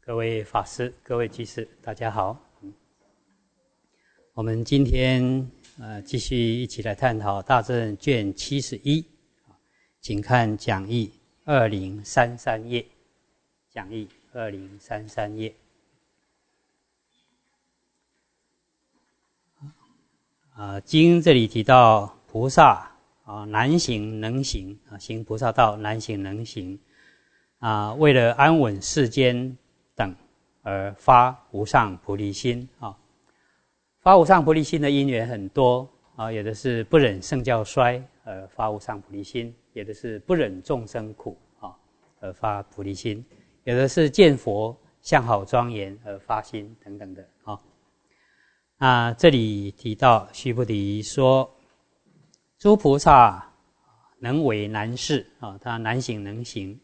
各位法师、各位居士，大家好。我们今天继续一起来探讨大正卷71，请看讲义2033页。讲义2033页。经这里提到菩萨难行能行，行菩萨道难行能行，为了安稳世间等而发无上菩提心。发无上菩提心的因缘很多，有的是不忍圣教衰而发无上菩提心，有的是不忍众生苦而发菩提心，有的是见佛相好庄严而发心等等的。这里提到须菩提说，诸菩萨能为难事，他难行能行，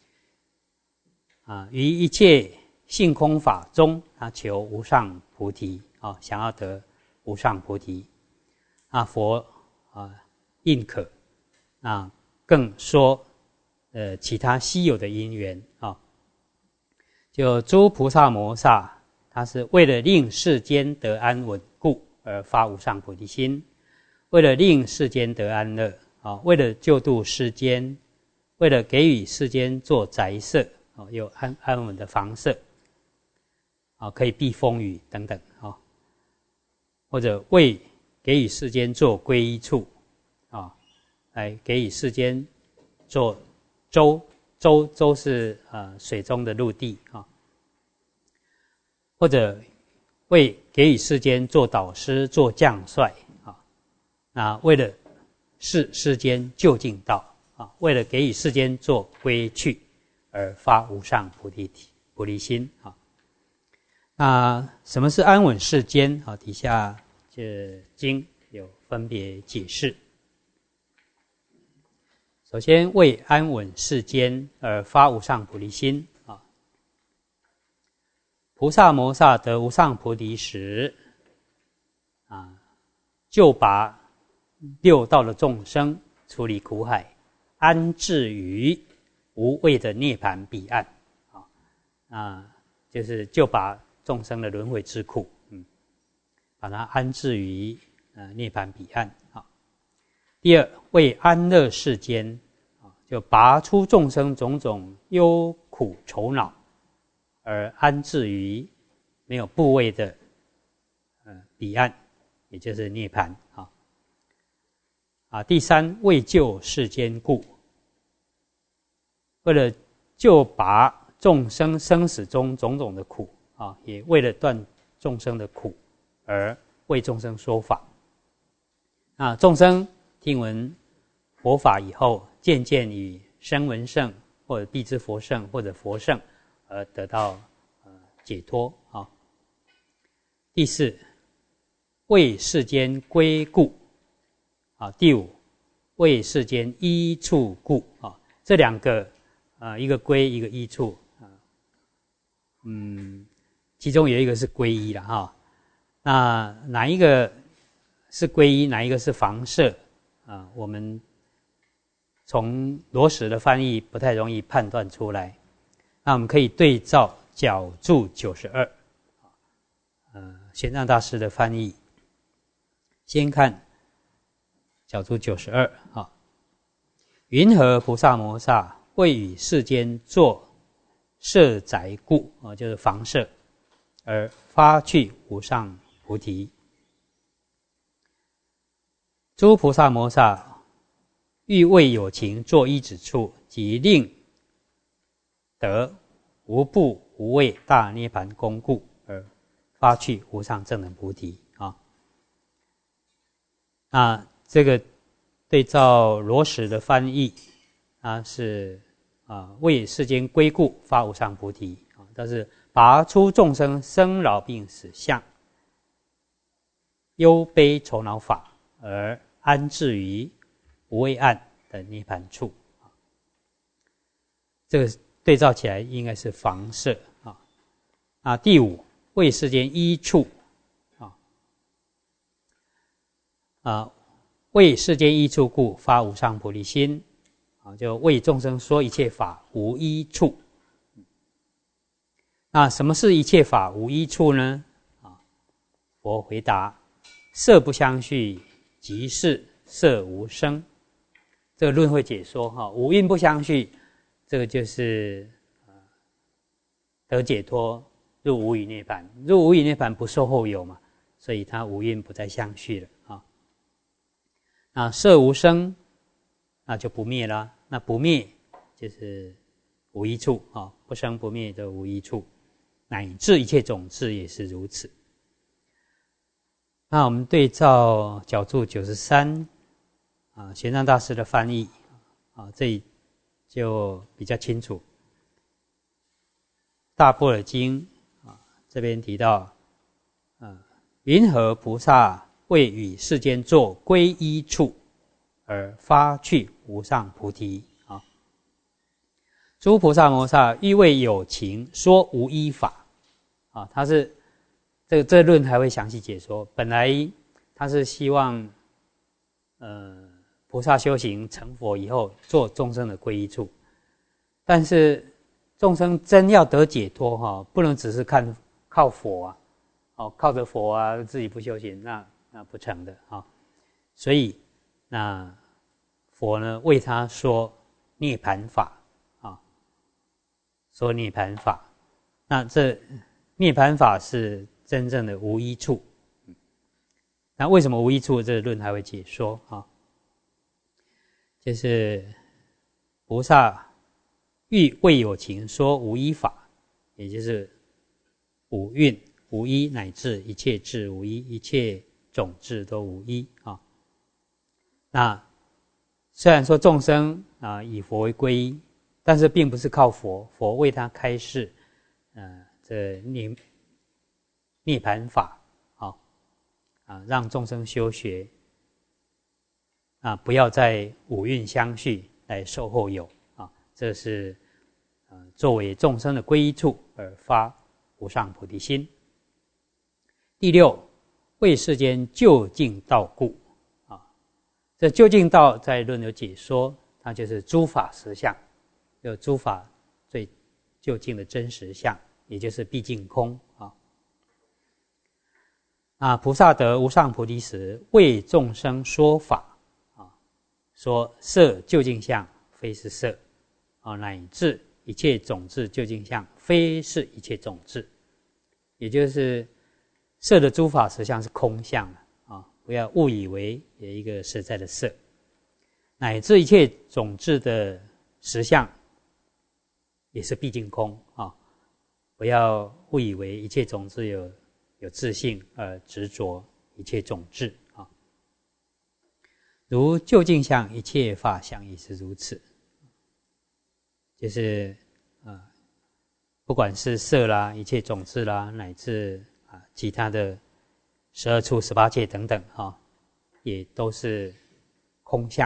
于一切性空法中，他求无上菩提，想要得无上菩提。佛应可，更说其他稀有的因缘，就诸菩萨摩萨，他是为了令世间得安稳故而发无上菩提心，为了令世间得安乐，为了救度世间，为了给予世间做宅舍，有安稳的房舍，可以避风雨等等，或者为给予世间做皈依处，来给予世间做舟是水中的陆地，或者为给予世间做导师、做将帅，为了世间就近道，为了给予世间做归去而发无上菩提心。什么是安稳世间？底下这经有分别解释。首先，为安稳世间而发无上菩提心。菩萨摩萨得无上菩提时，就把六道的众生处理苦海，安置于无畏的涅槃彼岸。就把众生的轮回之苦，把它安置于涅槃彼岸。第二，为安乐世间，就拔出众生种种忧苦愁恼，而安置于没有部位的彼岸，也就是涅槃。第三，为救世间故，为了救拔众生生死中种种的苦，也为了断众生的苦而为众生说法。众生听闻佛法以后，渐渐以声闻乘或者辟支佛乘或者佛乘而得到解脱。第四，为世间归故。第五，为世间依处故。这两个，一个归，一个依处，其中有一个是皈依了。那哪一个是皈依，哪一个是房舍，我们从罗什的翻译不太容易判断出来。那我们可以对照角注92，玄奘大师的翻译。先看角注92，云何菩萨摩萨为与世间作舍宅故，就是房舍，而发去无上菩提。诸菩萨摩萨欲为有情作依止处，即令得无怖无畏大涅槃功故，而发去无上正等菩提。这个对照罗什的翻译，是为世间归故发无上菩提，但是拔出众生生老病死相忧悲愁恼法，而安置于无畏岸的涅槃处。这个对照起来应该是房舍。第五，为世间依处，为世间依处故发无上菩提心，就为众生说一切法无依处。 那什么是一切法无一处呢？佛回答：色不相续，即是色无生。这个论会解说五蕴不相续，这个就是得解脱，入无余涅槃。入无余涅槃不受后有嘛，所以它五蕴不再相续了那色无生，那就不灭啦。那不灭就是无一处不生不灭的无一处，乃至一切种智也是如此。那我们对照角注93玄奘大师的翻译这里就比较清楚。大般若经这边提到云何菩萨为与世间作归依处，而发去无上菩提诸菩萨摩萨欲为有情说无依法他是这论还会详细解说。本来他是希望菩萨修行成佛以后做众生的归依处，但是众生真要得解脱不能只是靠佛靠着佛自己不修行那不成的所以那佛呢为他说涅槃法说涅槃法。那这涅槃法是真正的无一处。那为什么无一处？这个论还会解说就是菩萨欲为有情说无依法，也就是五蕴无依，乃至一切智无依，一切种智都无依那虽然说众生以佛为皈依，但是并不是靠佛为他开示这涅槃法让众生修学不要在五蕴相续来受后有这是作为众生的皈依处而发无上菩提心。第六，为世间究竟道故这究竟道在论有解说，它就是诸法实相，有诸法最究竟的真实相，也就是毕竟空菩萨得无上菩提时，为众生说法说色究竟相非是色乃至一切种智究竟相非是一切种智，也就是色的诸法实相是空相不要误以为有一个实在的色，乃至一切种智的实相也是毕竟空不要误以为一切种智有自性而执着一切种智如究竟相一切法相也是如此，就是不管是色啦，一切种智啦，乃至其他的12处18界等等也都是空相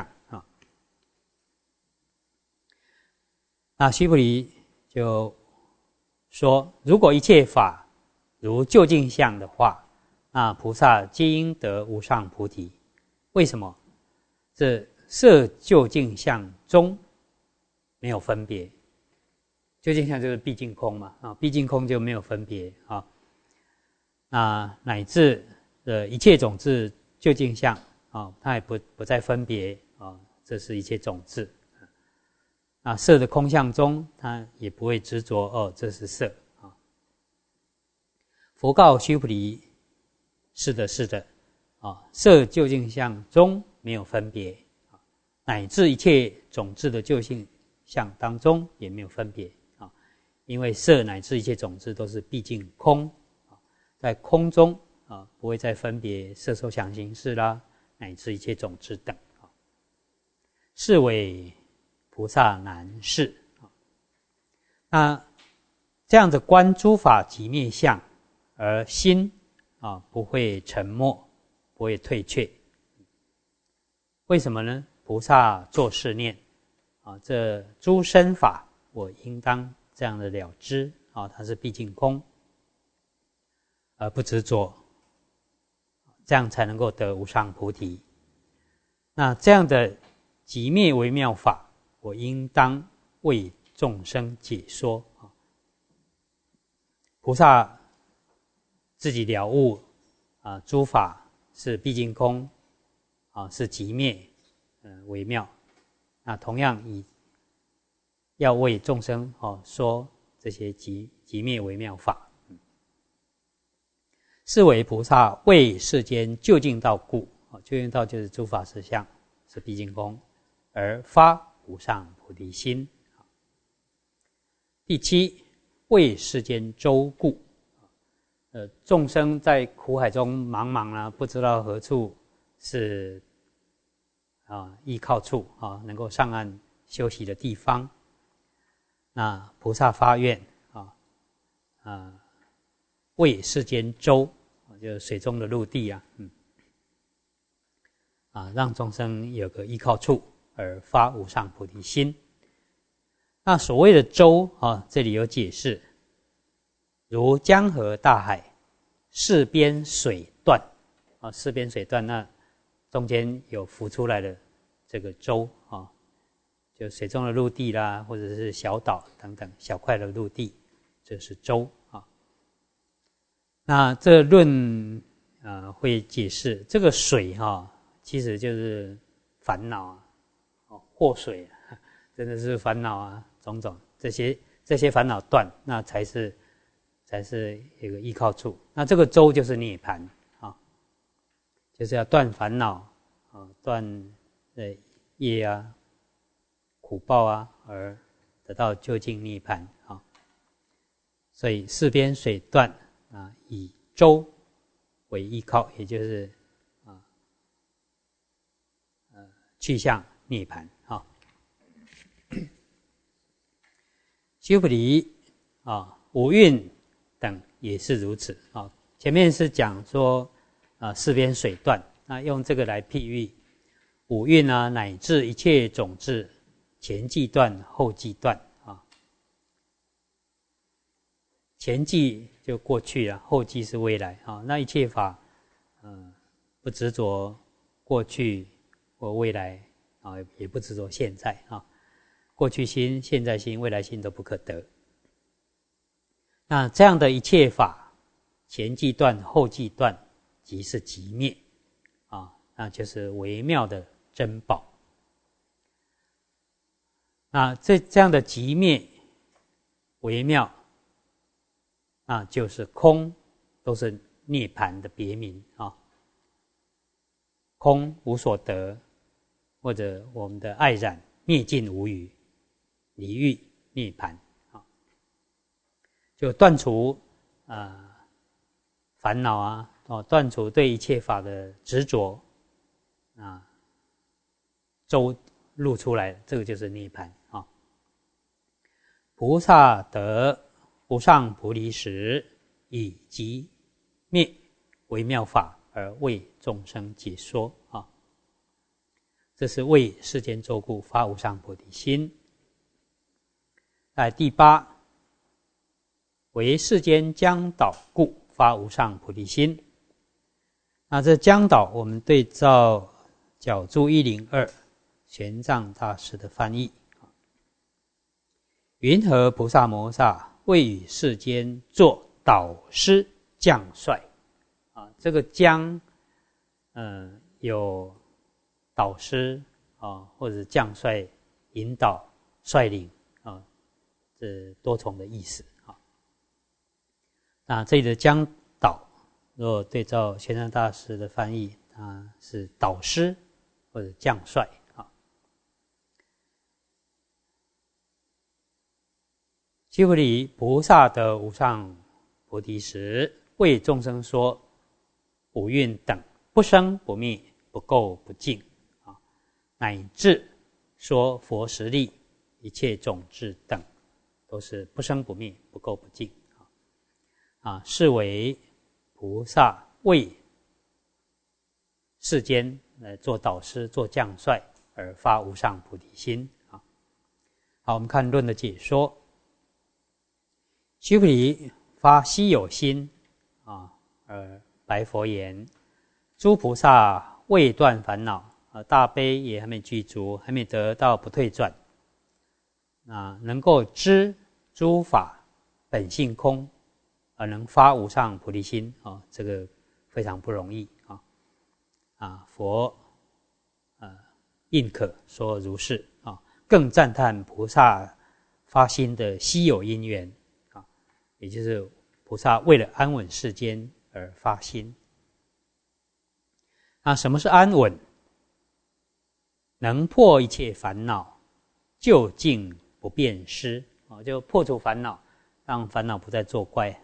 那须菩提就说，如果一切法如究竟相的话，那菩萨皆应得无上菩提。为什么？这色究竟相中没有分别，究竟相就是毕竟空嘛毕竟空就没有分别那乃至一切种智究竟相它也不再分别这是一切种智色的空相中它也不会执着这是色佛告须菩提，是的是的色究竟相中没有分别乃至一切种智的究竟相当中也没有分别因为色乃至一切种智都是毕竟空在空中不会再分别色受想行识啦，乃至一切种智等是为菩萨难事那这样的观诸法即灭相，而心不会沉没，不会退却。为什么呢？菩萨作是念这诸身法我应当这样的了知它是毕竟空，而不执着，这样才能够得无上菩提。那这样的即灭为妙法，我应当为众生解说菩萨自己了悟诸法是毕竟空是寂灭微妙。那同样要为众生说这些寂灭微妙法，是为菩萨为世间究竟道故，究竟道就是诸法实相是毕竟空，而发无上菩提心。第七，为世间周故，众生在苦海中茫茫不知道何处是依靠处能够上岸休息的地方。那菩萨发愿为世间周，就是水中的陆地让众生有个依靠处，而发无上菩提心。那所谓的周这里有解释，如江河大海，四边水断四边水断，那中间有浮出来的这个洲就水中的陆地啦，或者是小岛等等小块的陆地，这是洲那这论会解释这个水其实就是烦恼祸水真的是烦恼种种这些烦恼断，那才是一个依靠处。那这个洲就是涅槃就是要断烦恼断业苦报而得到究竟涅槃所以四边水断以洲为依靠，也就是去向涅槃须菩提五蕴等也是如此前面是讲说四边水断，那用这个来譬喻五蕴乃至一切种智，前际断后际断前际就过去了，后际是未来那一切法不执着过去或未来也不执着现在过去心、现在心、未来心都不可得。那这样的一切法，前际断后际断，即是寂灭那就是微妙的珍宝。那这样的寂灭微妙，那就是空，都是涅槃的别名空无所得，或者我们的爱染灭尽无余，离欲涅槃就断除烦恼断除对一切法的执着周露出来，这个就是涅槃菩萨得无上菩提时，以寂灭微妙法而为众生解说这是为世间周故发无上菩提心。第八，为世间将导故发无上菩提心。那这将导我们对照角注102玄奘大师的翻译，云何菩萨摩萨为与世间做导师将帅这个将有导师或者将帅引导率领这多重的意思那这里的将导如果对照玄奘大师的翻译是导师或者将帅须菩提，菩萨得无上菩提时，为众生说五蕴等不生不灭，不垢不净乃至说佛实力一切种智等都是不生不灭，不垢不净是为菩萨为世间来做导师做将帅而发无上菩提心好，我们看论的解说。须菩提发希有心而白佛言：诸菩萨未断烦恼大悲也还没具足，还没得到不退转能够知诸法本性空能发无上菩提心这个非常不容易佛应可说如是更赞叹菩萨发心的稀有因缘也就是菩萨为了安稳世间而发心。那什么是安稳？能破一切烦恼，究竟不变失就破除烦恼，让烦恼不再作怪。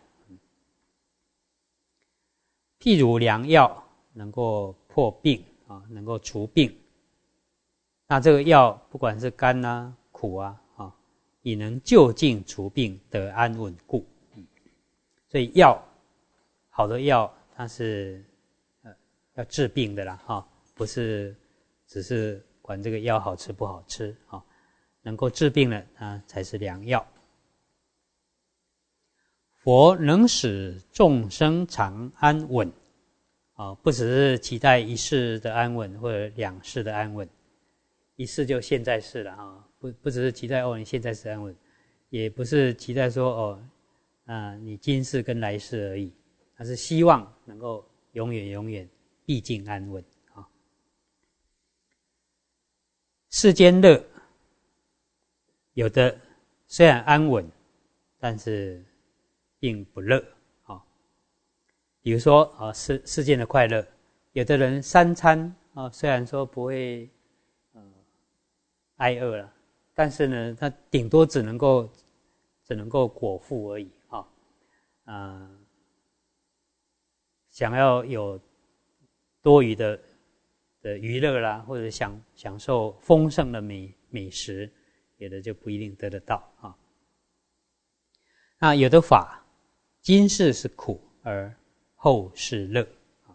譬如良药能够破病能够除病，那这个药不管是甘苦也能就近除病得安稳故。所以好的药它是要治病的啦不是只是管这个药好吃不好吃能够治病了才是良药。佛能使众生常安稳不只是期待一世的安稳或者两世的安稳，一世就现在世了不只是期待你现在是安稳，也不是期待说你今世跟来世而已，而是希望能够永远毕竟安稳世间乐有的虽然安稳，但是并不乐比如说世间的快乐，有的人三餐虽然说不会挨饿了，但是呢他顶多只能够果腹而已想要有多余的娱乐啦，或者享受丰盛的美食，有的就不一定得得到那有的法今世是苦而后世乐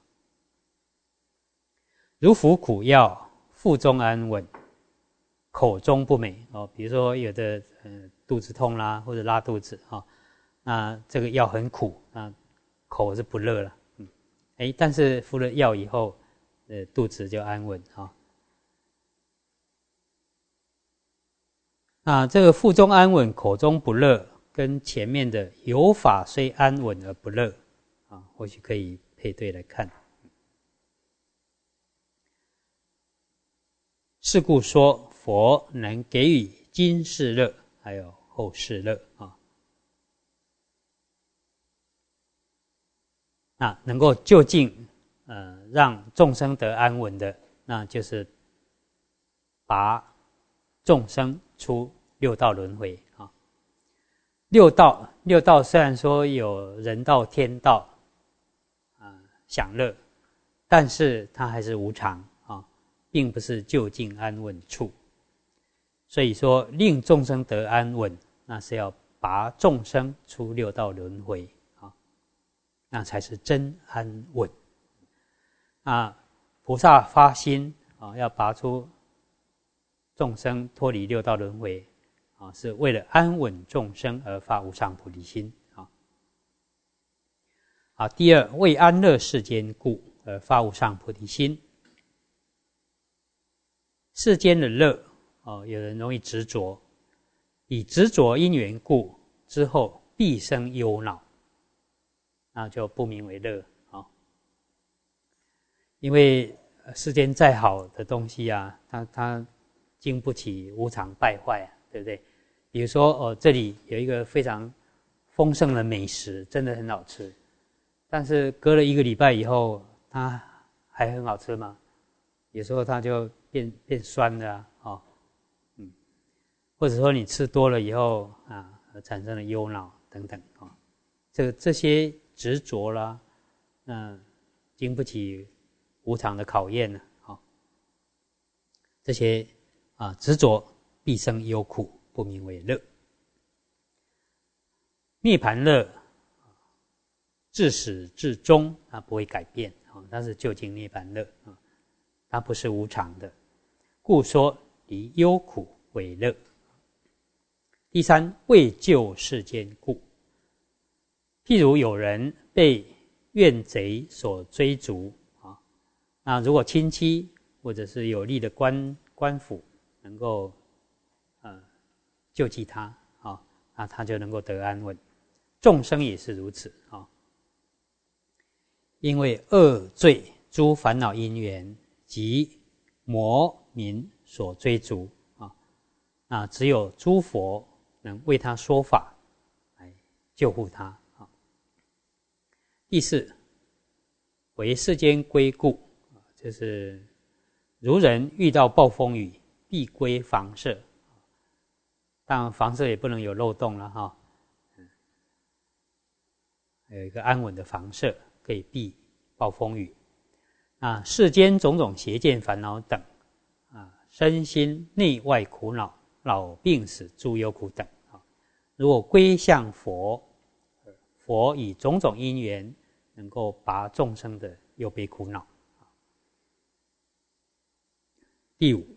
如服苦药，腹中安稳，口中不美比如说有的肚子痛啦，或者拉肚子那这个药很苦，那口是不乐了但是服了药以后肚子就安稳那这个腹中安稳口中不乐跟前面的有法虽安稳而不乐或许可以配对来看。是故说佛能给予今世乐还有后世乐那能够就近让众生得安稳的，那就是拔众生出六道轮回六道虽然说有人道天道享乐，但是它还是无常并不是就近安稳处。所以说令众生得安稳，那是要拔众生出六道轮回那才是真安稳菩萨发心要拔出众生脱离六道轮回是为了安稳众生而发无上菩提心第二，为安乐世间故而发无上菩提心。世间的乐有人容易执着，以执着因缘故之后必生忧恼，那就不名为乐因为世间再好的东西它经不起无常败坏对不对？比如说这里有一个非常丰盛的美食，真的很好吃，但是隔了1个礼拜以后它还很好吃吗？有时候它就变酸了或者说你吃多了以后产生了忧恼等等这些执着啦经不起无常的考验这些执着必生忧苦，不名为乐。涅槃乐自始至终它不会改变它是究竟涅槃乐它不是无常的，故说离忧苦为乐。第三，为救世间故。譬如有人被怨贼所追逐那如果亲戚或者是有力的官府能够救济他那他就能够得安稳。 众生也是如此啊。因为恶罪诸烦恼因缘及魔民所追逐啊，那只有诸佛能为他说法来救护他啊。第四，为世间归故，就是如人遇到暴风雨，必归房舍。当然房舍也不能有漏洞了哈，有一个安稳的房舍可以避暴风雨。啊，世间种种邪见烦恼等，啊，身心内外苦恼、老病死、诸忧苦等，啊，如果归向佛，佛以种种因缘，能够拔众生的忧悲苦恼。第五，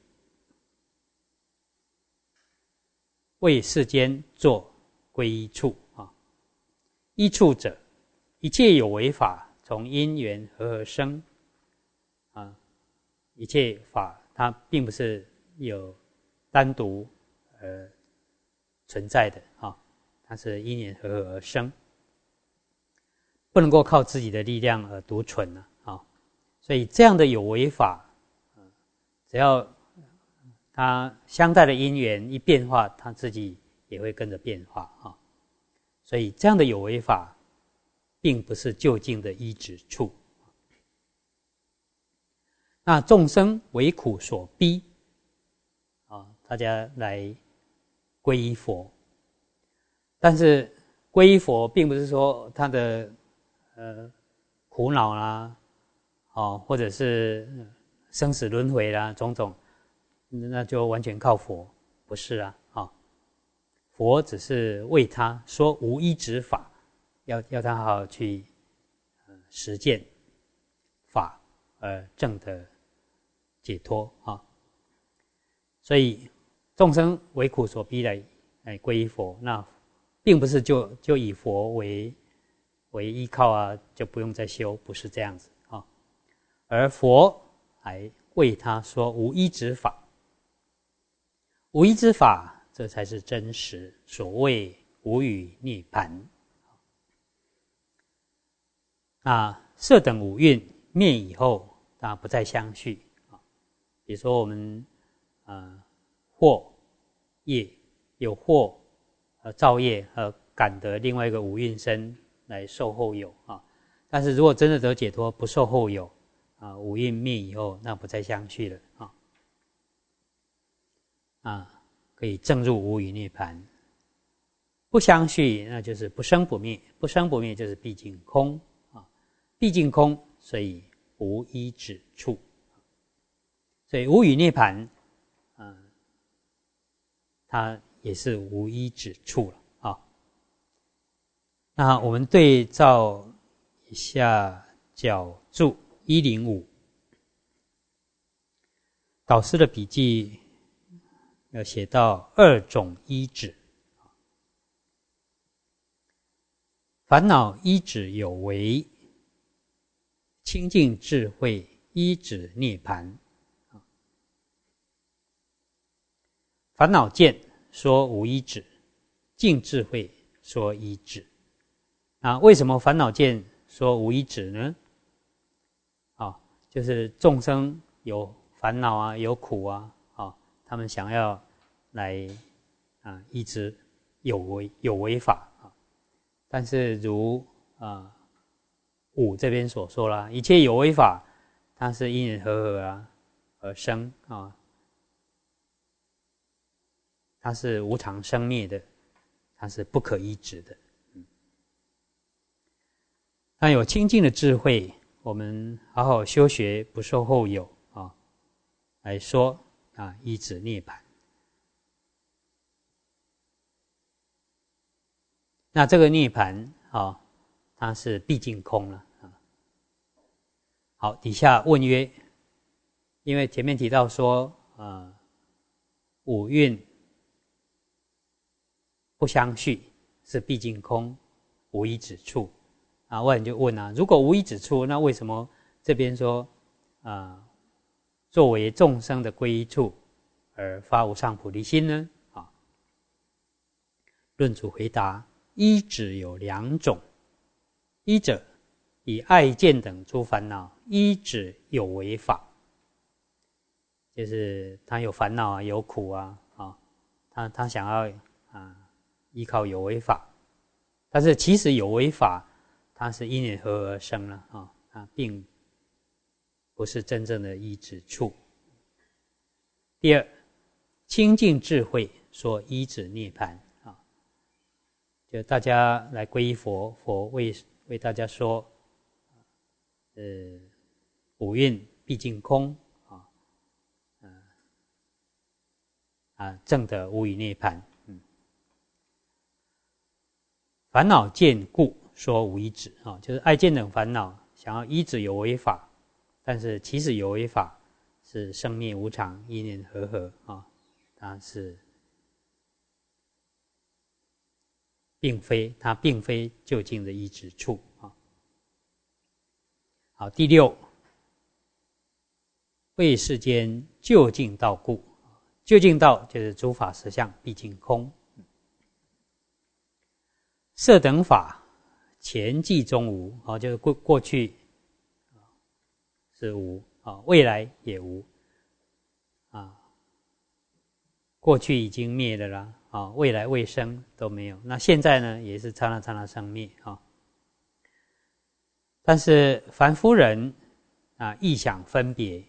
为世间作皈依处啊。依处者，一切有为法从因缘和生啊，一切法它并不是有单独存在的啊，它是因缘和合而生，不能够靠自己的力量而独存啊。所以这样的有为法，只要它相待的因缘一变化，它自己也会跟着变化啊。所以这样的有为法，并不是究竟的依止处。那众生为苦所逼啊，大家来皈依佛。但是皈依佛，并不是说他的苦恼啦，或者是生死轮回啦，种种，那就完全靠佛，不是啊，佛只是为他说无依止法，要他好好去实践法，证得解脱啊。所以众生为苦所逼来皈依佛，那并不是就以佛为依靠啊，就不用再修，不是这样子啊。而佛还为他说无依止法，无依止法，这才是真实，所谓无余涅槃。那色等五蕴灭以后，它不再相续啊。比如说我们惑业有惑造业和感得另外一个五蕴身来受后有啊。但是如果真的得解脱，不受后有啊，五蕴灭以后，那不再相续了啊，可以证入无余涅槃。不相续，那就是不生不灭，不生不灭就是毕竟空啊，毕竟空，所以无依止处。所以无余涅槃，它也是无依止处了啊。那我们对照一下角注105，导师的笔记要写到2种依止。烦恼依止有为，清净智慧依止涅槃。烦恼见说无依止，净智慧说依止。为什么烦恼见说无依止呢？就是众生有烦恼啊，有苦啊，他们想要来依止有为法啊。但是如五这边所说啦，一切有为法，它是因缘和合而生啊，它是无常生灭的，它是不可依止的。那有清净的智慧，我们好好修学，不受后有来说依止涅槃。那这个涅槃它是毕竟空了好，底下问曰：因为前面提到说五蕴不相续，是毕竟空，无依止处。外人就问如果无依止处，那为什么这边说作为众生的皈依处而发无上菩提心呢？论主回答： 依止有2种，一者以爱见等诸烦恼依止有为法，就是他有烦恼啊，有苦啊，他想要依靠有为法，但是其实有为法它是因缘合而生了它并不是真正的依止处。第二，清净智慧说依止涅槃就大家来皈依佛，佛为大家说，五蕴毕竟空证得无余涅槃。烦恼见故说无依止就是爱见等烦恼想要依止有为法，但是其实有为法是生灭无常，因缘和合它是并非究竟的依止处好，第六，为世间究竟道故，究竟道就是诸法实相毕竟空。色等法前即中无就是过去是无未来也无过去已经灭了啦未来未生都没有，那现在呢也是刹那刹那生灭但是凡夫人臆想分别，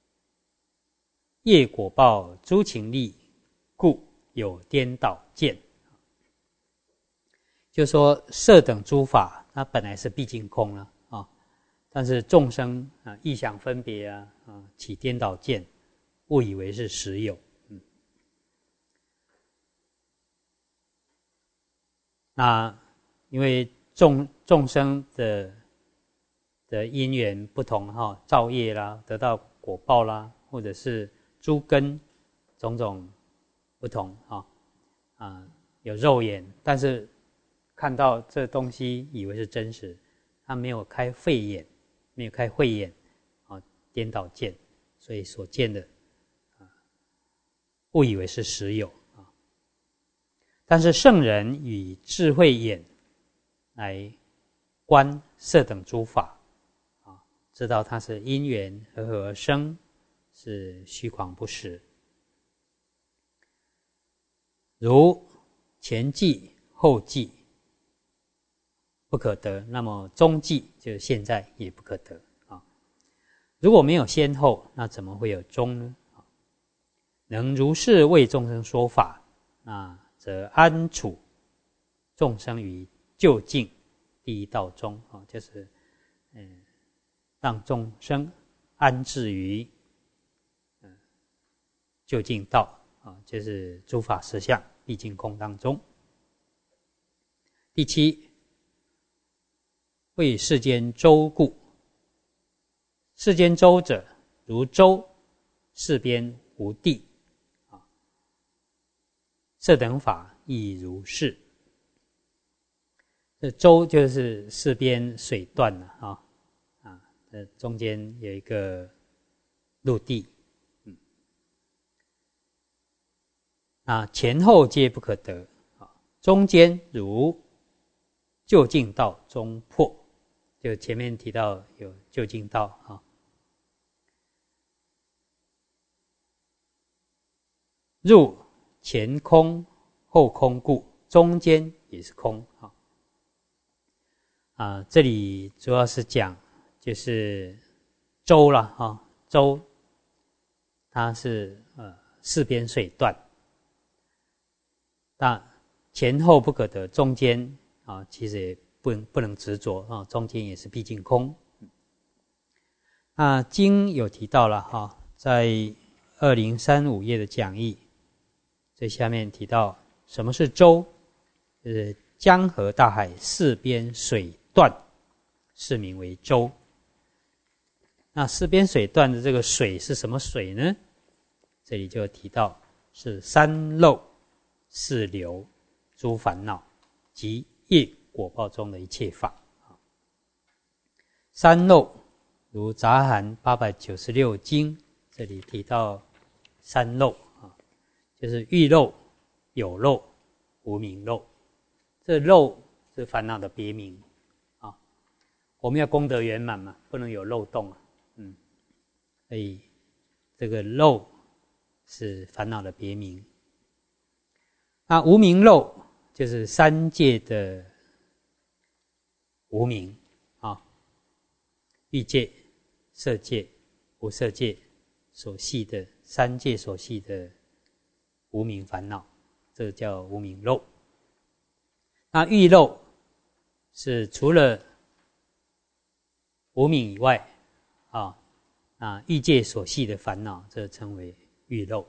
业果报诸情力，故有颠倒见。就是说色等诸法它本来是毕竟空了但是众生臆想分别起颠倒见，误以为是实有那因为众生的因缘不同造业啦，得到果报啦，或者是诸根种种不同有肉眼，但是看到这东西以为是真实，他没有开慧眼，颠倒见，所以所见的误以为是实有但是圣人以智慧眼来观色等诸法知道它是因缘和合而生，是虚诳不实。如前际后际不可得，那么中际就是现在也不可得如果没有先后，那怎么会有中呢能如是为众生说法则安处众生于究竟第一道中就是让众生安置于究竟道就是诸法实相毕竟空当中。第七，为世间周故，世间周者如舟，四边无地色等法亦如是。这舟就是四边水断了中间有一个陆地前后皆不可得中间如究竟道中破，就前面提到有究竟道入前空后空故，中间也是空这里主要是讲就是舟了舟它是四边水断，那前后不可得，中间其实也不能执着中间也是毕竟空。经有提到了在2035页的讲义最下面提到什么是舟，就是江河大海四边水断，是名为舟。那四边水断的这个水是什么水呢？这里就提到是三漏四流诸烦恼及业果报中的一切法。三漏如杂含896经这里提到三漏就是欲漏、有漏、无明漏， 这漏是烦恼的别名啊。我们要功德圆满嘛，不能有漏洞啊。所以这个漏是烦恼的别名。那无明漏就是三界的无明啊，欲界、色界、无色界所系的三界所系的无明烦恼，这叫无明漏。那欲漏是除了无明以外啊，欲界所系的烦恼，这称为欲漏。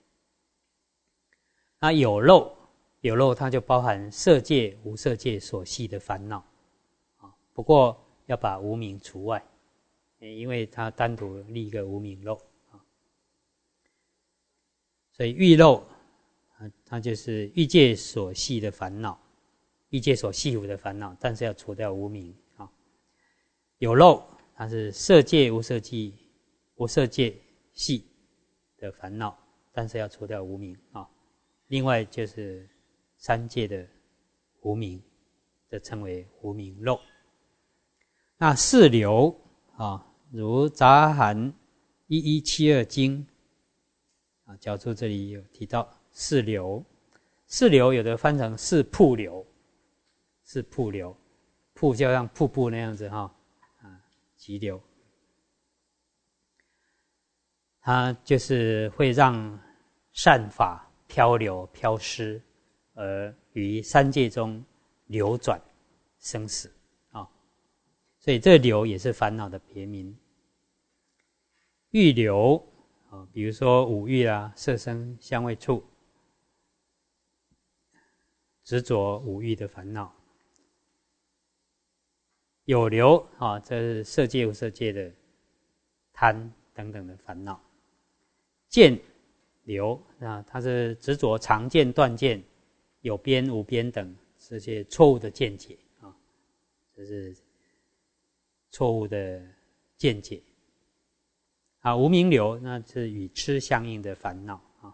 那有漏它就包含色界、无色界所系的烦恼啊，不过要把无明除外，因为它单独立一个无明漏啊。所以欲漏它就是欲界所系的烦恼，欲界所系缚的烦恼，但是要除掉无明啊。有漏它是色界、无色界系的烦恼，但是要除掉无明啊。另外就是三界的无明，这称为无明漏。那四流啊，如杂含1172经啊，教授这里有提到四流，四流有的翻成四瀑流，四瀑流，瀑就像瀑布那样子急流，它就是会让善法漂流飘失，而于三界中流转生死啊，所以这流也是烦恼的别名。欲流啊，比如说五欲啊，色声香味触，执着五欲的烦恼。有流啊，这是色界无色界的贪等等的烦恼。见流啊，它是执着常见、断见、有边、无边等这些错误的见解啊，这是错误的见解啊。无明流那是与痴相应的烦恼啊。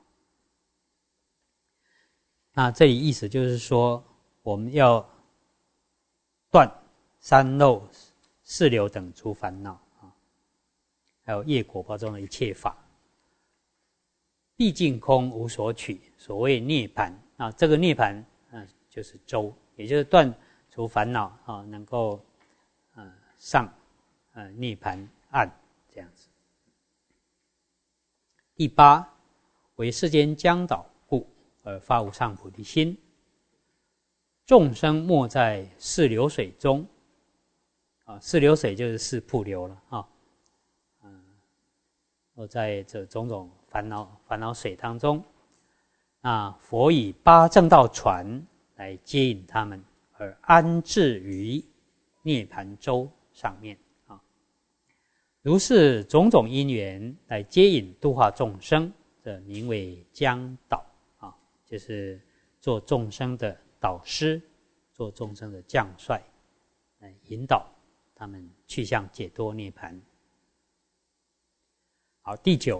那这里意思就是说，我们要断三漏、四流等诸烦恼啊，还有业果报中的一切法。毕竟空无所取，所谓涅槃啊，这个涅槃就是周，也就是断除烦恼啊，能够上涅槃岸这样子。第八，为世间将倒故，而发无上菩提心。众生没在四流水中啊，四流水就是四瀑流了啊，落在这种种烦恼水当中，佛以八正道船来接引他们，而安置于涅槃舟上面啊。如是种种因缘来接引度化众生，这名为将导啊，就是做众生的导师，做众生的将帅，来引导他们去向解脱涅槃。好，第九，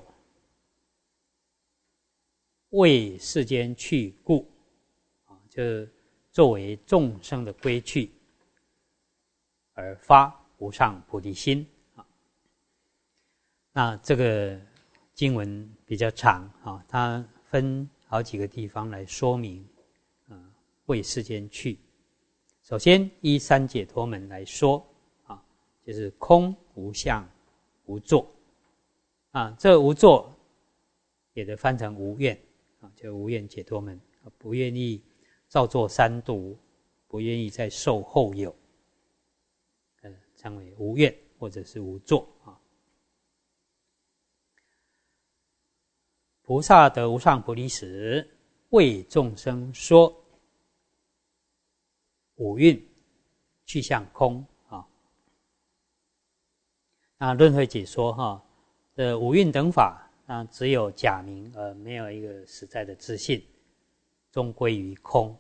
为世间去故啊，就是作为众生的归去，而发无上菩提心啊。那这个经文比较长啊，它分好几个地方来说明为世间去。首先依三解脱门来说啊，就是空、无相、无作啊，这无作也得翻成无愿啊，就无愿解脱门，不愿意造作三毒，不愿意再受后有，称为无愿或者是无作啊。菩萨得无上菩提时，为众生说五蕴去向空啊。那论会解说哈，这五蕴等法只有假名，而没有一个实在的自信，终归于空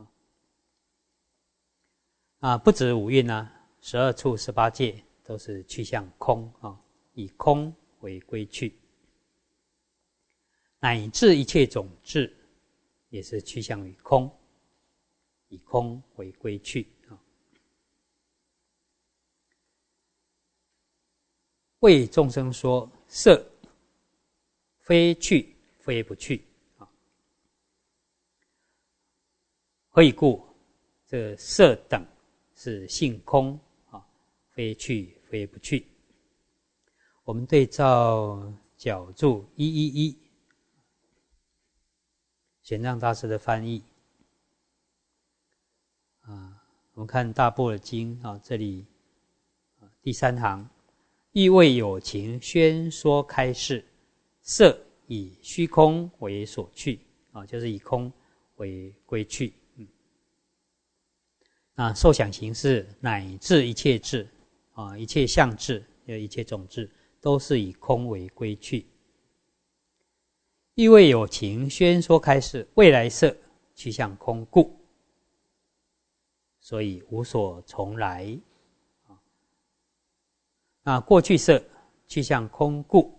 啊。不止五蕴12处18界都是去向空啊，以空为归去，乃至一切种智也是趋向于空， 以空为归去啊。为众生说色非去非不去啊。何以故？这色等是性空啊，非去非不去。我们对照角注111，玄奘大师的翻译啊，我们看大般若经啊，这里第3行，欲为有情宣说开示，色以虚空为所去啊，就是以空为归去。受想行识乃至一切智啊，一切相智、一切种智，都是以空为归去。欲为有情宣说开示，未来色趋向空故，所以无所从来。过去色趋向空故，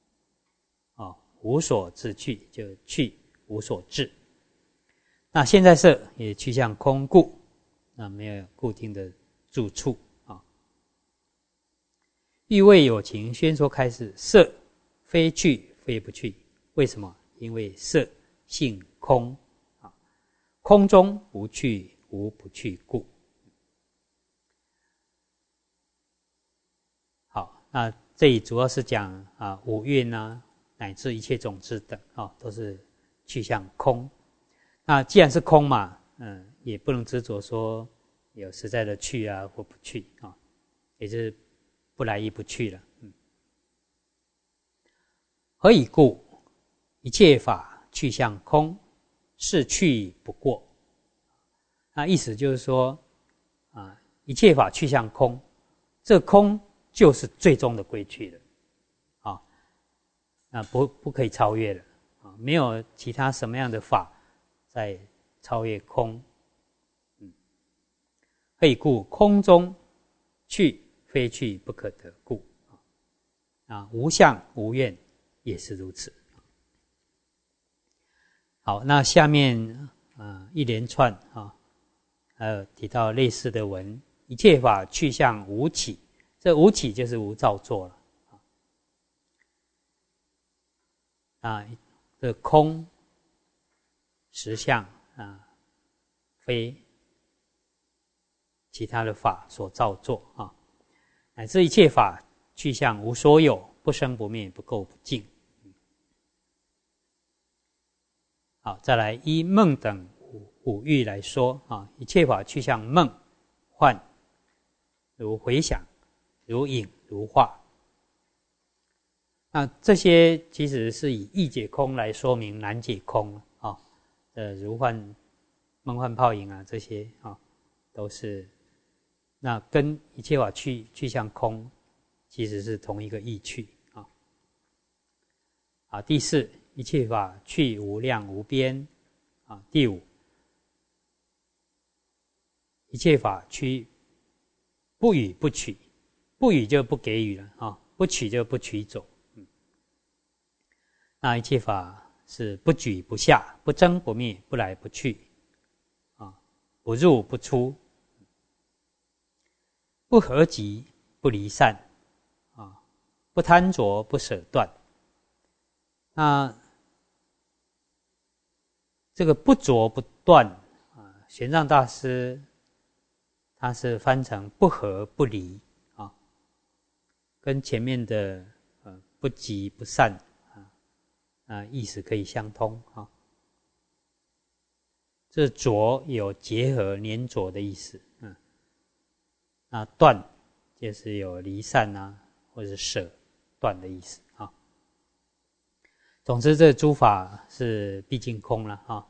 无所自去，就去无所至。那现在色也趋向空故，没有固定的住处啊。欲为有情宣说开示，色非去非不去。为什么？因为色性空啊，空中无去无不去故。好，那这里主要是讲五蕴乃至一切种子等都是去向空。那既然是空嘛，也不能执着说有实在的去或不去也就是不来亦不去了。何以故？一切法去向空，是去不过。意思就是说一切法去向空，这空就是最终的归去了不可以超越了没有其他什么样的法在超越空。何以故？空中去非去不可得故无相无愿也是如此。好，那下面一连串还有提到类似的文，一切法去向无起，这无起就是无造作了这空实相非其他的法所造作乃至一切法去向无所有，不生不灭，不垢不净。好，再来依梦等五欲来说一切法去向梦幻，如回想，如影，如画。那这些其实是以易解空来说明难解空如幻、梦幻泡影这些都是那跟一切法去向空其实是同一个意趣第4，一切法去无量无边第5，一切法去不予不取，不予就不给予了不取就不取走。那一切法是不举不下，不增不灭，不来不去不入不出，不合集不离散不贪着不舍断。那这个不着不断玄奘大师他是翻成不合不离跟前面的不集不散意思可以相通这着有结合粘着的意思那断就是有离散或者舍断的意思总之这诸法是毕竟空了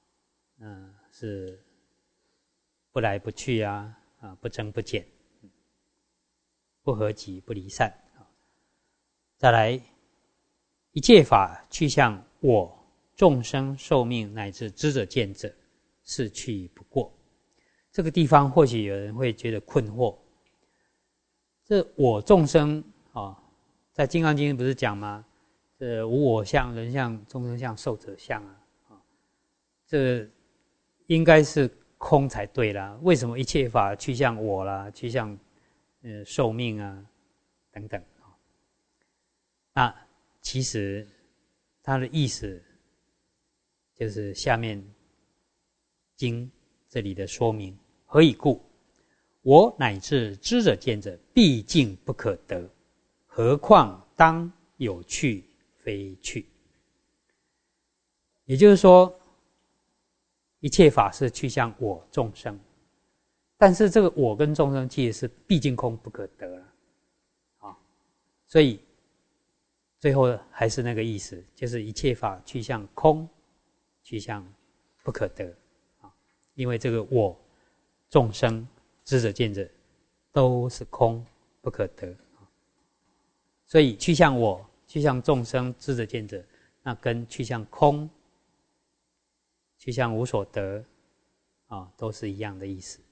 是不来不去不增不减，不合集不离散再来一切法去向我众生寿命乃至知者见者，是去不过。这个地方或许有人会觉得困惑，这我众生在《金刚经》不是讲吗？这无我相、人相、众生相、寿者相这应该是空才对啦，为什么一切法趋向我啦，趋向寿命啊等等？那其实它的意思就是下面经这里的说明：何以故？我乃至知者见者，毕竟不可得，何况当有去非去？也就是说，一切法是趋向我众生，但是这个我跟众生其实是毕竟空不可得了啊，所以最后还是那个意思，就是一切法趋向空，趋向不可得啊，因为这个我众生知者见者都是空不可得，所以趋向我、趋向众生知者见者，那跟趋向空、趋向无所得啊，都是一样的意思。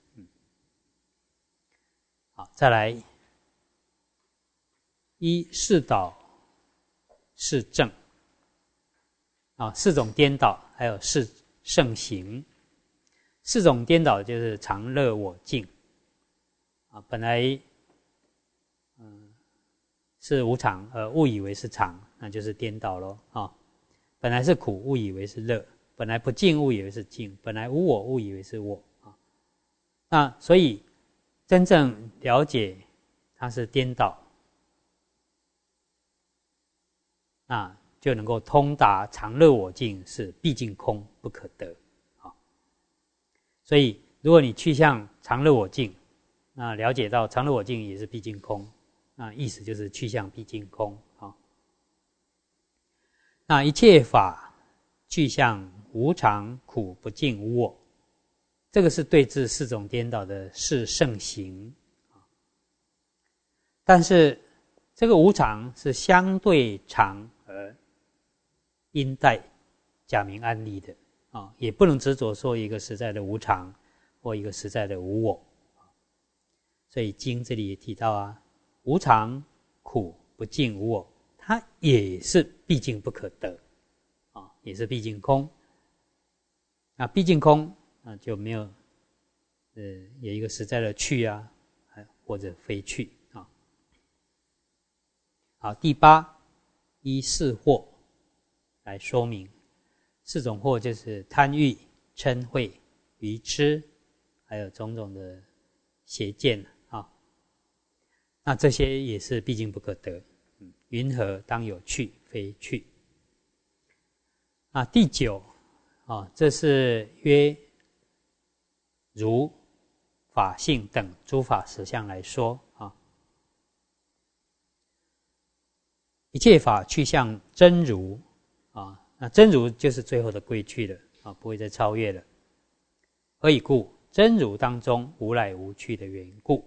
好，再来一是倒是正啊，四种颠倒，还有是盛行。四种颠倒就是常乐我净啊，本来是无常，误以为是常，那就是颠倒咯啊。本来是苦，误以为是乐；本来不净，误以为是净；本来无我，误以为是我啊。那所以真正了解它是颠倒，那就能够通达常乐我净是毕竟空不可得啊。所以如果你去向常乐我净，那了解到常乐我净也是毕竟空，那意思就是去向毕竟空啊。那一切法去向无常、苦、不净、无我，这个是对治四种颠倒的是盛行。但是这个无常是相对常而因待假名安立的啊，也不能执着说一个实在的无常或一个实在的无我。所以经这里也提到啊，无常、苦、不净、无我，它也是毕竟不可得啊，也是毕竟空。那毕竟空，那就没有有一个实在的去啊，或者非去啊。好，第八，依四惑来说明。四种惑就是贪欲、嗔恚、愚痴，还有种种的邪见啊。那这些也是毕竟不可得。云何当有去非去？啊，第九啊，这是约如法性等诸法实相来说啊，一切法去向真如啊，那真如就是最后的归去了啊，不会再超越了。何以故？真如当中无来无去的缘故。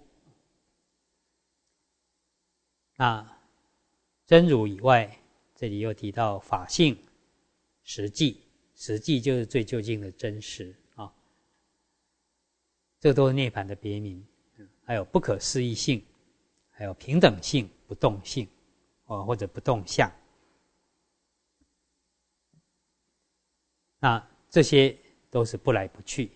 那真如以外，这里又提到法性、实际，实际就是最究竟的真实啊，这都是涅槃的别名。还有不可思议性，还有平等性、不动性或者不动相。那这些都是不来不去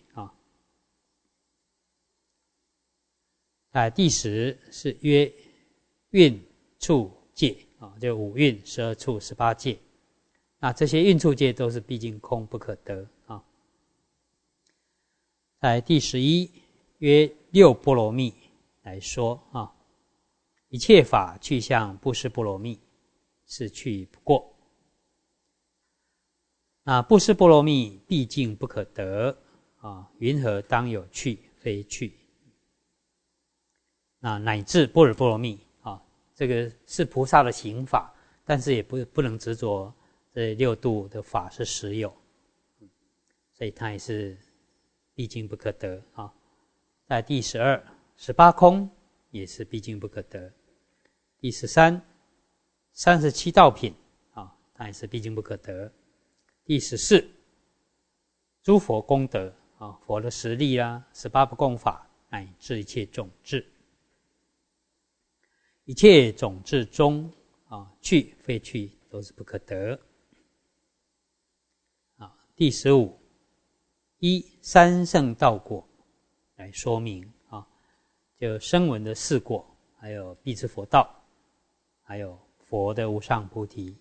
啊。第十是约蕴处界啊，就五蕴、12处、18界。那这些蕴处界都是毕竟空不可得啊。第11约六波罗蜜来说啊，一切法去向布施波罗蜜，是去不过。那布施波罗蜜毕竟不可得啊，云何当有去非去？那乃至般若波罗蜜啊，这个是菩萨的行法，但是也不能执着这六度的法是实有，所以它也是毕竟不可得啊。在第12 18空也是毕竟不可得。第13 37道品啊，它也是毕竟不可得。第14诸佛功德啊，佛的实力啦，18不共法，乃至一切种智，一切种智中啊，去非去都是不可得啊。第15 依三圣道果来说明啊，就声闻的四果，还有辟支佛道，还有佛的无上菩提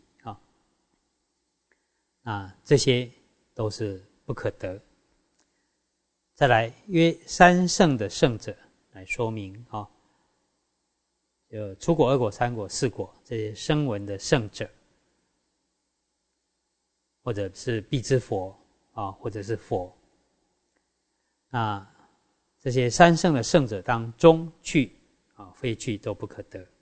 啊，这些都是不可得。再来约三圣的圣者来说明啊，就初果、二果、三果、四果这些声闻的圣者，或者是辟支佛啊，或者是佛，那这些三圣的圣者当中去啊，非去都不可得。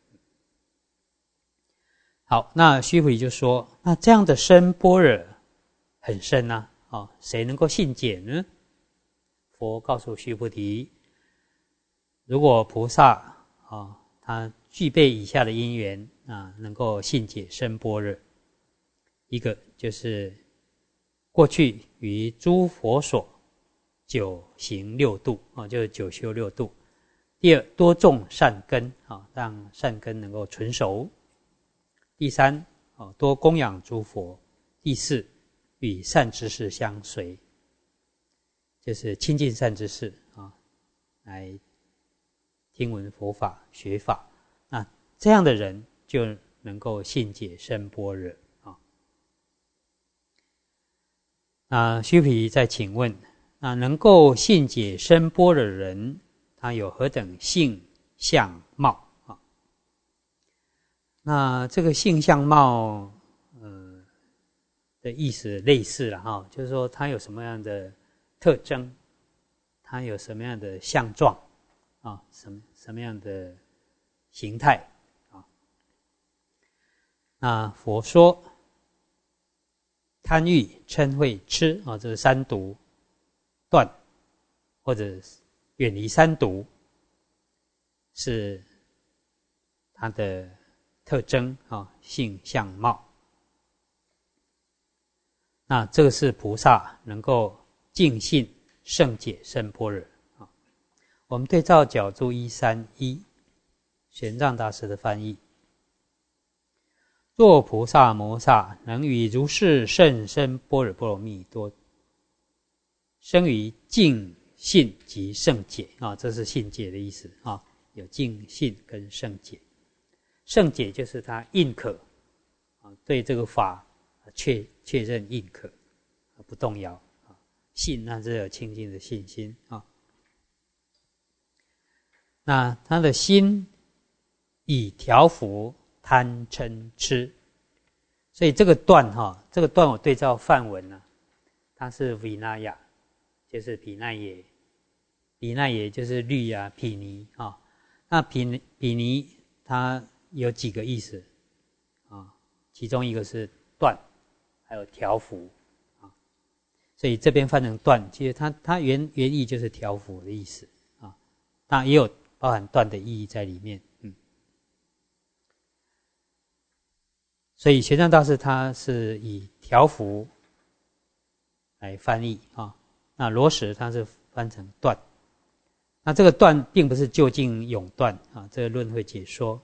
好，那须菩提就说，那这样的深般若很深啊，谁能够信解呢？佛告诉须菩提，如果菩萨他具备以下的因缘啊，能够信解深般若，一个就是过去于诸佛所九行六度就是九修六度。第二，多种善根让善根能够纯熟。第三，多供养诸佛。第四，与善知识相随，就是亲近善知识来听闻佛法学法，那这样的人就能够信解深般若须菩提再请问，那能够信解深般若的人，他有何等性相貌那这个性相貌的意思类似了就是说他有什么样的特征，他有什么样的相状什么样的形态那佛说贪欲嗔恚痴这是三毒断，或者远离三毒，是他的特征性相貌。那这个是菩萨能够净信圣解深般若我们对照角注131玄奘大师的翻译，若菩萨摩萨能于如是甚深般若波罗蜜多生于净信及圣解这是信解的意思有净信跟圣解。圣解就是他印可对这个法确认印可不动摇信那是有清净的信心那他的心以调伏贪嗔痴，所以这个断我对照梵文它是 vinaya， 就是毗奈耶，毗奈耶就是律毗尼那毗尼它有几个意思其中一个是断，还有调伏所以这边翻成断，其实它原意就是调伏的意思当然也有包含断的意义在里面所以玄奘大师他是以调伏来翻译那罗什他是翻成断，那这个断并不是究竟永断这个论会解说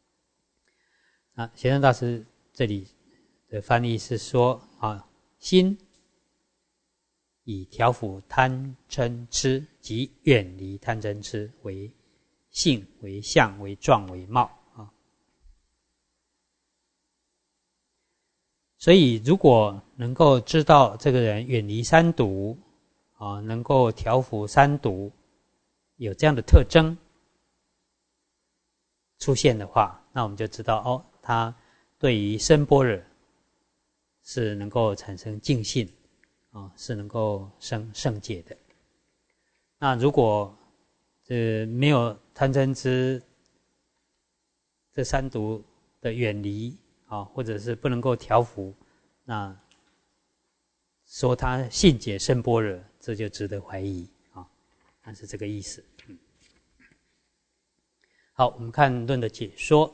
玄奘大师这里的翻译是说心以调伏贪嗔痴及远离贪嗔痴为性为相为状为貌所以如果能够知道这个人远离三毒能够调伏三毒，有这样的特征出现的话，那我们就知道他对于深般若是能够产生净信是能够生圣解的。那如果没有贪嗔痴这三毒的远离或者是不能够调伏，那说他信解深般若，这就值得怀疑那是这个意思好，我们看论的解说。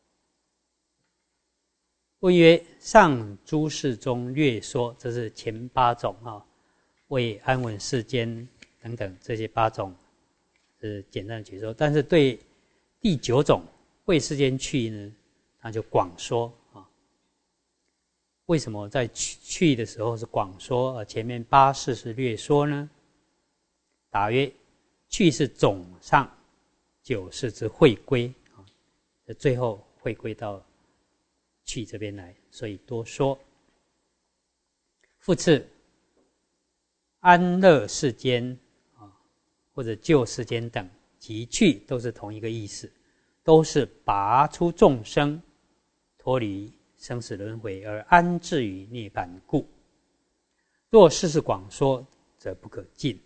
问曰：上诸事中略说，这是前八种为安稳世间等等这些八种是简单的解说，但是对第九种为世间去呢，他就广说为什么在去的时候是广说，前面八事是略说呢？答曰：去是总上九事之会归，最后会归到去这边来，所以多说。复次，安乐世间或者救世间等及去都是同一个意思，都是拔出众生脱离生死轮回而安置于涅槃故。若事是广说，则不可尽。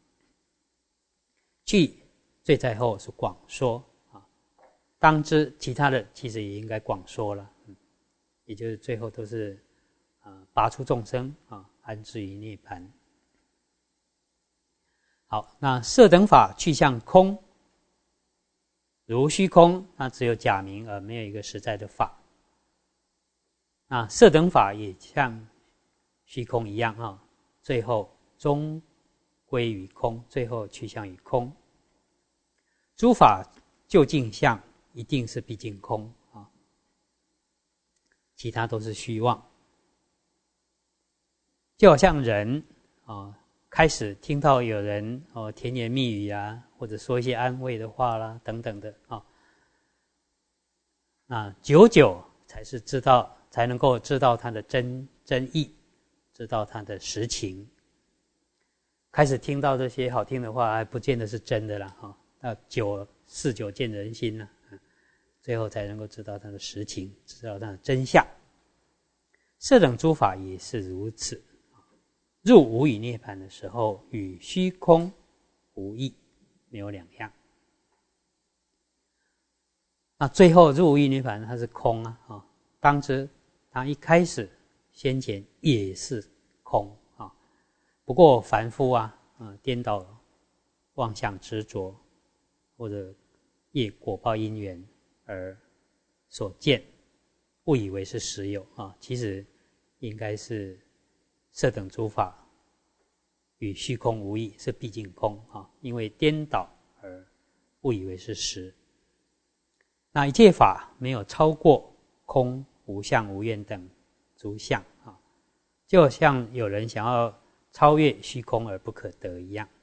去最在后是广说，当知其他的其实也应该广说了，也就是最后都是拔出众生安置于涅槃。好，那色等法去向空，如虚空，那只有假名而没有一个实在的法。那色等法也像虚空一样最后终归于空，最后趋向于空。诸法究竟相一定是毕竟空其他都是虚妄。就好像人开始听到有人甜言蜜语或者说一些安慰的话啦等等的久久才能够知道它的真意，知道它的实情。开始听到这些好听的话还不见得是真的啦事久见人心了最后才能够知道它的实情，知道它的真相。色等诸法也是如此，入无余涅槃的时候，与虚空无异，没有两样。那最后入无余涅槃，它是空当知它一开始先前也是空不过凡夫颠倒妄想执着，或者业果报因缘而所见，误以为是实有其实应该是色等诸法与虚空无异，是毕竟空因为颠倒而误以为是实。那一切法没有超过空、无相、无愿等诸相就像有人想要超越虚空而不可得一样。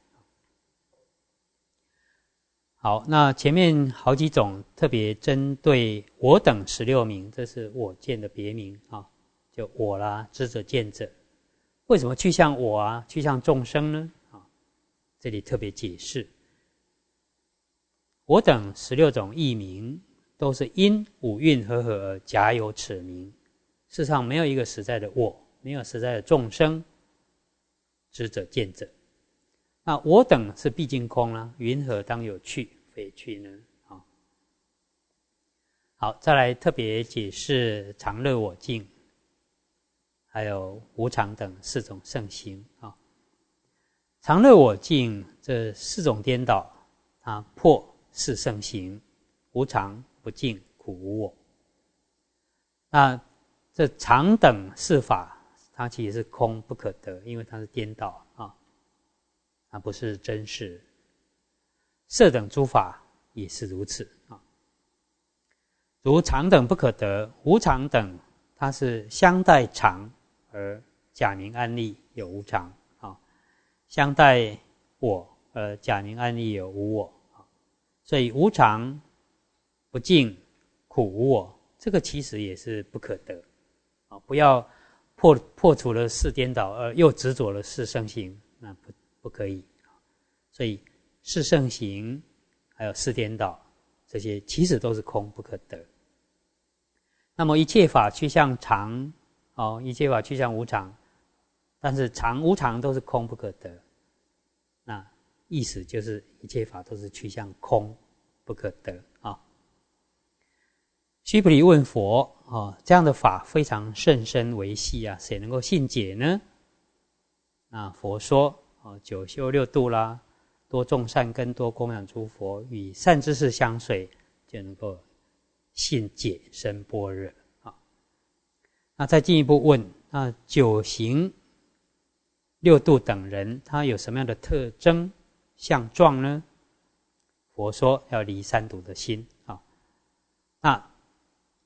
好，那前面好几种特别针对我等16名，这是我见的别名就我啦、知者、见者。为什么去向我去向众生呢这里特别解释，我等16种异名都是因五蕴合合而假有此名，事实上没有一个实在的我，没有实在的众生、知者、见者。那我等是毕竟空啦，云何当有去非去呢好，再来特别解释常乐我净还有无常等4种圣行常乐我净这4种颠倒破4圣行，无常、不净、苦、无我。那这常等4法它其实是空不可得，因为它是颠倒它不是真实。色等诸法也是如此如常等不可得，无常等它是相待常而假名安立有无常相待我而假名安立有无我所以无常、不净、苦、无我，这个其实也是不可得不要破除了4颠倒而又执着了4圣行，那不可以。所以4圣行还有4颠倒，这些其实都是空不可得。那么一切法趋向常一切法趋向无常，但是常无常都是空不可得，那意思就是一切法都是趋向空不可得须菩提问佛这样的法非常甚深微细谁能够信解呢？那佛说9修6度啦，多种善根，多供养诸佛，与善知识相随，就能够信解生般若那再进一步问，那9行6度等人他有什么样的特征相状呢？佛说要离三毒的心那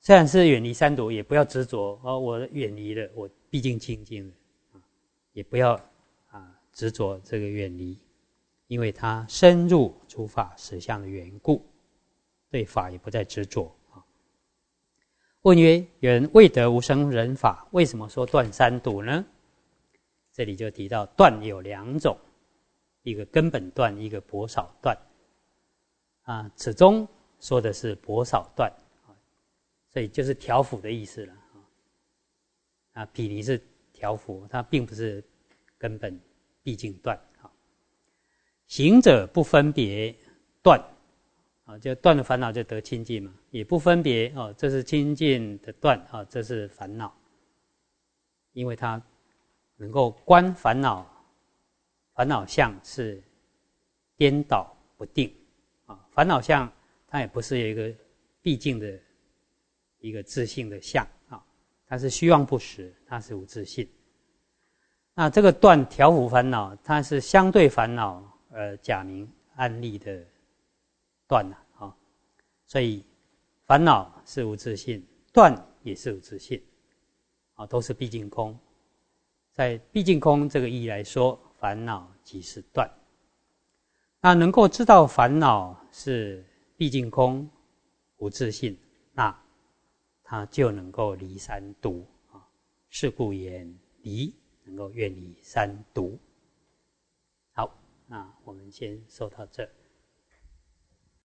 虽然是远离三毒，也不要执着我远离了，我毕竟清净了也不要执着这个远离，因为它深入诸法实相的缘故，对法也不再执着。问曰：有人未得无生忍法，为什么说断三毒呢？这里就提到断有两种，一个根本断，一个薄少断。此中说的是薄少断，所以就是调伏的意思了。毗尼是调伏，它并不是根本毕竟断。行者不分别断，就断了烦恼就得清净嘛，也不分别这是清净的断这是烦恼，因为它能够观烦恼，烦恼相是颠倒不定烦恼相它也不是有一个毕竟的一个自性的相它是虚妄不实，它是无自性。那这个断调伏烦恼，它是相对烦恼假名案例的断所以烦恼是无自性，断也是无自性都是毕竟空。在毕竟空这个意义来说，烦恼即是断。那能够知道烦恼是毕竟空无自性，那他就能够离三毒是故言离，能够远离三毒。好，那我们先说到这。